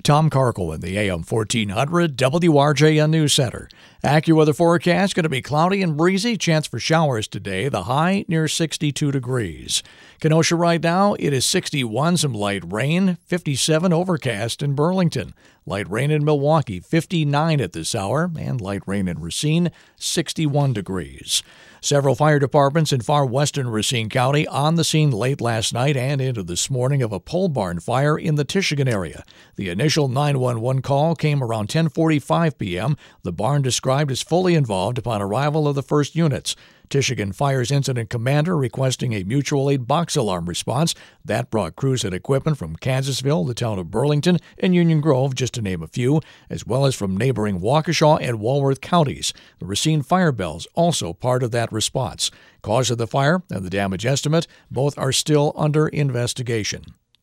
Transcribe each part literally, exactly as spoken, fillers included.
Tom Karkel in the A M fourteen hundred W R J N News Center. AccuWeather forecast going to be cloudy and breezy. Chance for showers today. The high near sixty-two degrees. Kenosha right now, it is sixty-one, some light rain, fifty-seven overcast in Burlington. Light rain in Milwaukee, fifty-nine at this hour, and light rain in Racine, sixty-one degrees. Several fire departments in far western Racine County on the scene late last night and into this morning of a pole barn fire in the Tishigan area. The initial nine one one call came around ten forty-five p.m. The barn described as fully involved upon arrival of the first units. Tishigan Fire's incident commander requesting a mutual aid box alarm response. That brought crews and equipment from Kansasville, the town of Burlington, and Union Grove, just to name a few, as well as from neighboring Waukesha and Walworth counties. The Racine Fire Bells also part of that response. Cause of the fire and the damage estimate, both are still under investigation.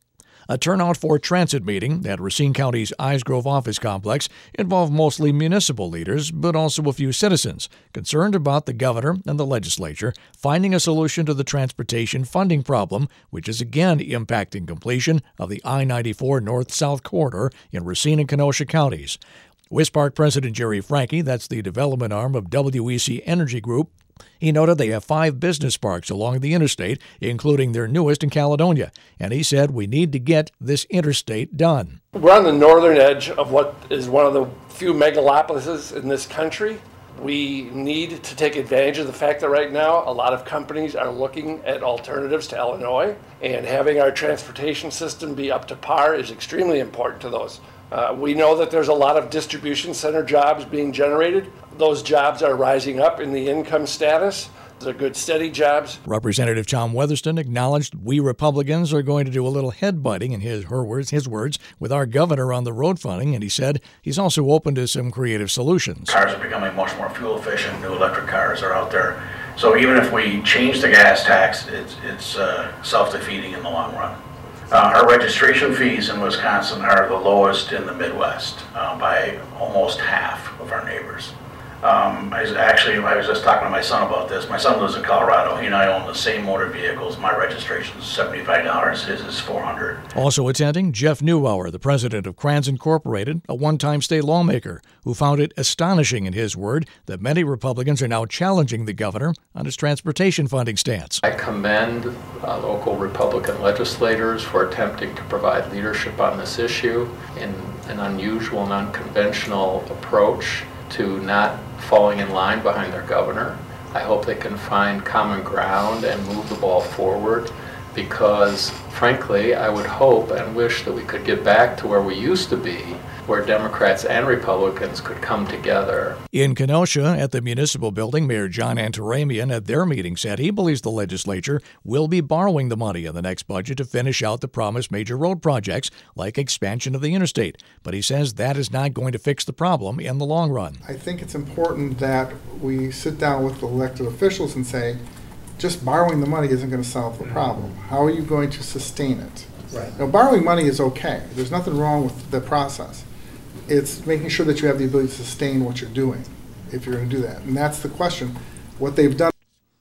A turnout for a transit meeting at Racine County's Eisgrove office complex involved mostly municipal leaders, but also a few citizens concerned about the governor and the legislature finding a solution to the transportation funding problem, which is again impacting completion of the I ninety-four north-south corridor in Racine and Kenosha counties. WisPark President Jerry Franke, that's the development arm of W E C Energy Group, he noted they have five business parks along the interstate, including their newest in Caledonia, and he said we need to get this interstate done. We're on the northern edge of what is one of the few megalopolises in this country. We need to take advantage of the fact that right now a lot of companies are looking at alternatives to Illinois, and having our transportation system be up to par is extremely important to those. Uh, we know that there's a lot of distribution center jobs being generated. Those jobs are rising up in the income status. They're good, steady jobs. Representative Tom Weatherston acknowledged we Republicans are going to do a little head-butting, in his, her words, his words, with our governor on the road funding, and he said he's also open to some creative solutions. Cars are becoming much more fuel efficient. New electric cars are out there. So even if we change the gas tax, it's, it's uh, self-defeating in the long run. Uh, our registration fees in Wisconsin are the lowest in the Midwest uh, by almost half of our neighbors. Um, I was actually, I was just talking to my son about this. My son lives in Colorado. He and I own the same motor vehicles. My registration is seventy-five dollars. His is four hundred dollars. Also attending, Jeff Neubauer, the president of Kranz Incorporated, a one-time state lawmaker, who found it astonishing, in his word, that many Republicans are now challenging the governor on his transportation funding stance. I commend uh, local Republican legislators for attempting to provide leadership on this issue in an unusual and unconventional approach to not falling in line behind their governor. I hope they can find common ground and move the ball forward, because frankly I would hope and wish that we could get back to where we used to be, where Democrats and Republicans could come together. In Kenosha, at the municipal building, Mayor John Antaramian at their meeting said he believes the legislature will be borrowing the money in the next budget to finish out the promised major road projects like expansion of the interstate. But he says that is not going to fix the problem in the long run. I think it's important that we sit down with the elected officials and say, just borrowing the money isn't going to solve the problem. How are you going to sustain it? Right. Now, borrowing money is okay. There's nothing wrong with the process. It's making sure that you have the ability to sustain what you're doing, if you're going to do that. And that's the question. What they've done.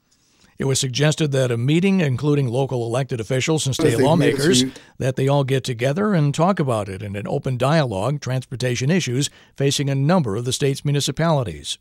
It was suggested that a meeting, including local elected officials and state lawmakers, that they all get together and talk about it in an open dialogue, transportation issues facing a number of the state's municipalities.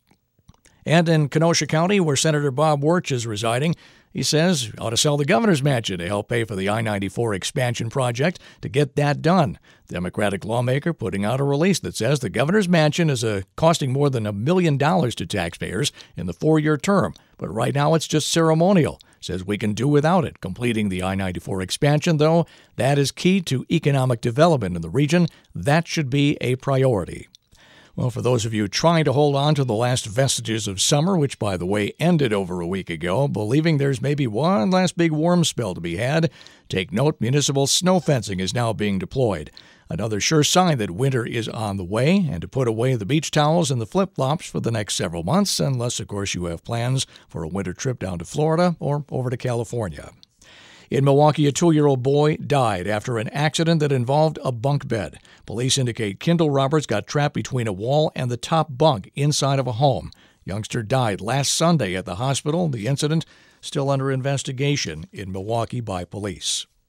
And in Kenosha County, where Senator Bob Wirtz is residing, he says he ought to sell the governor's mansion to help pay for the I ninety-four expansion project to get that done. Democratic lawmaker putting out a release that says the governor's mansion is a, costing more than a million dollars to taxpayers in the four-year term, but right now it's just ceremonial. Says we can do without it. Completing the I ninety-four expansion, though, that is key to economic development in the region. That should be a priority. Well, for those of you trying to hold on to the last vestiges of summer, which, by the way, ended over a week ago, believing there's maybe one last big warm spell to be had, take note, municipal snow fencing is now being deployed. Another sure sign that winter is on the way, and to put away the beach towels and the flip-flops for the next several months, unless, of course, you have plans for a winter trip down to Florida or over to California. In Milwaukee, a two-year-old boy died after an accident that involved a bunk bed. Police indicate Kendall Roberts got trapped between a wall and the top bunk inside of a home. Youngster died last Sunday at the hospital. The incident still under investigation in Milwaukee by police.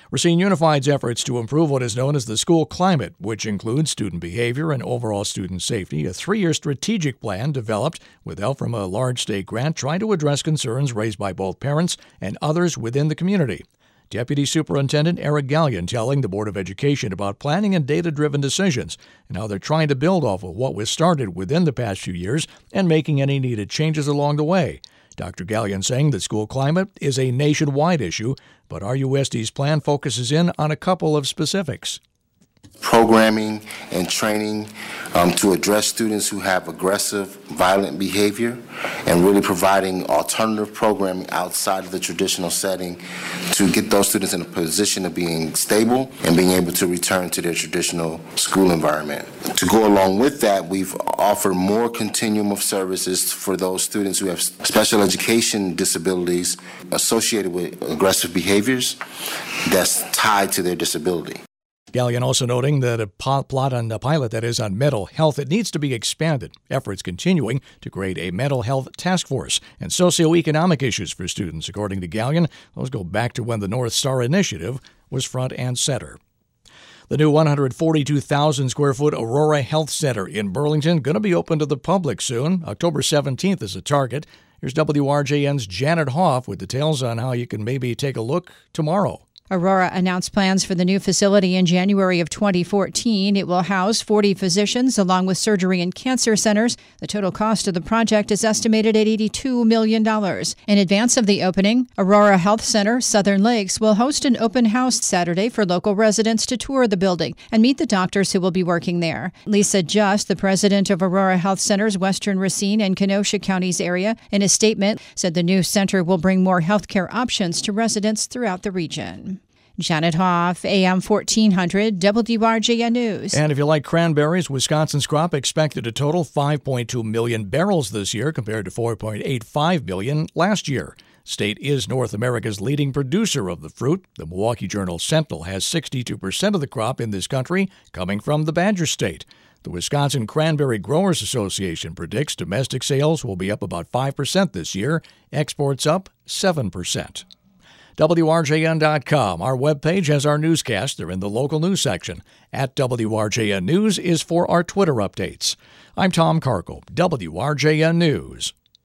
Racine Unified's efforts to improve what is known as the school climate, which includes student behavior and overall student safety, a three-year strategic plan developed with help from a large state grant trying to address concerns raised by both parents and others within the community. Deputy Superintendent Eric Gallion telling the Board of Education about planning and data-driven decisions and how they're trying to build off of what was started within the past few years and making any needed changes along the way. Doctor Gallion saying that school climate is a nationwide issue, but R U S D's plan focuses in on a couple of specifics. Programming and training um, to address students who have aggressive, violent behavior, and really providing alternative programming outside of the traditional setting to get those students in a position of being stable and being able to return to their traditional school environment. To go along with that, we've offered more continuum of services for those students who have special education disabilities associated with aggressive behaviors that's tied to their disability. Gallion also noting that a plot on the pilot that is on mental health, it needs to be expanded. Efforts continuing to create a mental health task force and socioeconomic issues for students. According to Gallion, those go back to when the North Star Initiative was front and center. The new one hundred forty-two thousand square foot Aurora Health Center in Burlington going to be open to the public soon. October seventeenth is the target. Here's W R J N's Janet Hoff with details on how you can maybe take a look tomorrow. Aurora announced plans for the new facility in January of twenty fourteen. It will house forty physicians along with surgery and cancer centers. The total cost of the project is estimated at eighty-two million dollars. In advance of the opening, Aurora Health Center Southern Lakes will host an open house Saturday for local residents to tour the building and meet the doctors who will be working there. Lisa Just, the president of Aurora Health Center's Western Racine and Kenosha counties area, in a statement said the new center will bring more healthcare options to residents throughout the region. Janet Hoff, A M fourteen hundred, W R J N News. And if you like cranberries, Wisconsin's crop expected to total five point two million barrels this year compared to four point eight five million last year. State is North America's leading producer of the fruit. The Milwaukee Journal Sentinel has sixty-two percent of the crop in this country coming from the Badger State. The Wisconsin Cranberry Growers Association predicts domestic sales will be up about five percent this year, exports up seven percent. W R J N dot com. Our webpage has our newscasts. They're in the local news section. At W R J N News is for our Twitter updates. I'm Tom Carkle, W R J N News.